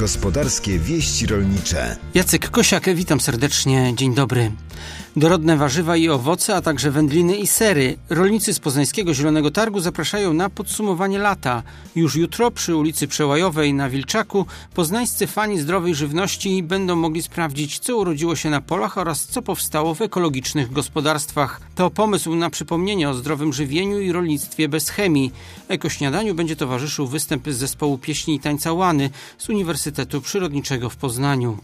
Gospodarskie wieści rolnicze. Jacek Kosiak, witam serdecznie, dzień dobry. Dorodne warzywa i owoce, a także wędliny i sery. Rolnicy z poznańskiego Zielonego Targu zapraszają na podsumowanie lata. Już jutro przy ulicy Przełajowej na Wilczaku poznańscy fani zdrowej żywności będą mogli sprawdzić, co urodziło się na polach oraz co powstało w ekologicznych gospodarstwach. To pomysł na przypomnienie o zdrowym żywieniu i rolnictwie bez chemii. Ekośniadaniu będzie towarzyszył występ z zespołu pieśni i tańca Łany z Uniwersytetu Przyrodniczego w Poznaniu.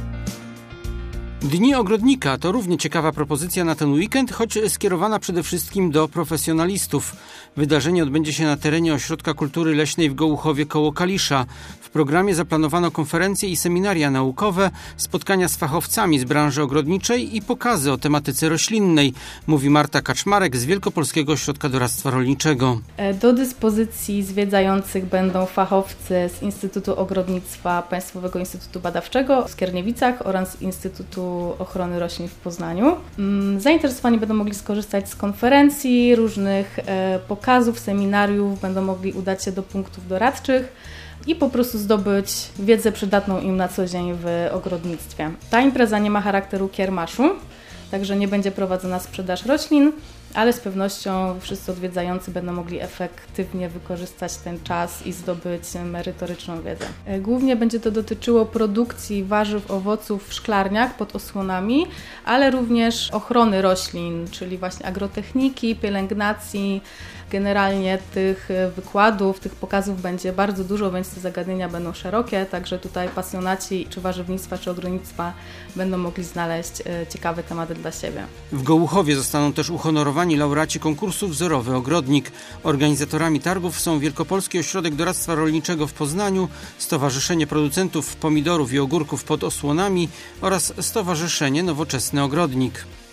Dni Ogrodnika to równie ciekawa propozycja na ten weekend, choć skierowana przede wszystkim do profesjonalistów. Wydarzenie odbędzie się na terenie Ośrodka Kultury Leśnej w Gołuchowie koło Kalisza. W programie zaplanowano konferencje i seminaria naukowe, spotkania z fachowcami z branży ogrodniczej i pokazy o tematyce roślinnej, mówi Marta Kaczmarek z Wielkopolskiego Ośrodka Doradztwa Rolniczego. Do dyspozycji zwiedzających będą fachowcy z Instytutu Ogrodnictwa Państwowego Instytutu Badawczego w Skierniewicach oraz Instytutu Ochrony Roślin w Poznaniu. Zainteresowani będą mogli skorzystać z konferencji, różnych pokazów, seminariów, będą mogli udać się do punktów doradczych i po prostu zdobyć wiedzę przydatną im na co dzień w ogrodnictwie. Ta impreza nie ma charakteru kiermaszu, także nie będzie prowadzona sprzedaż roślin, ale z pewnością wszyscy odwiedzający będą mogli efektywnie wykorzystać ten czas i zdobyć merytoryczną wiedzę. Głównie będzie to dotyczyło produkcji warzyw, owoców w szklarniach pod osłonami, ale również ochrony roślin, czyli właśnie agrotechniki, pielęgnacji. Generalnie tych wykładów, tych pokazów będzie bardzo dużo, więc te zagadnienia będą szerokie, także tutaj pasjonaci czy warzywnictwa, czy ogrodnictwa będą mogli znaleźć ciekawe tematy dla siebie. W Gołuchowie zostaną też uhonorowani laureaci konkursu Wzorowy Ogrodnik. Organizatorami targów są Wielkopolski Ośrodek Doradztwa Rolniczego w Poznaniu, Stowarzyszenie Producentów Pomidorów i Ogórków pod Osłonami oraz Stowarzyszenie Nowoczesny Ogrodnik.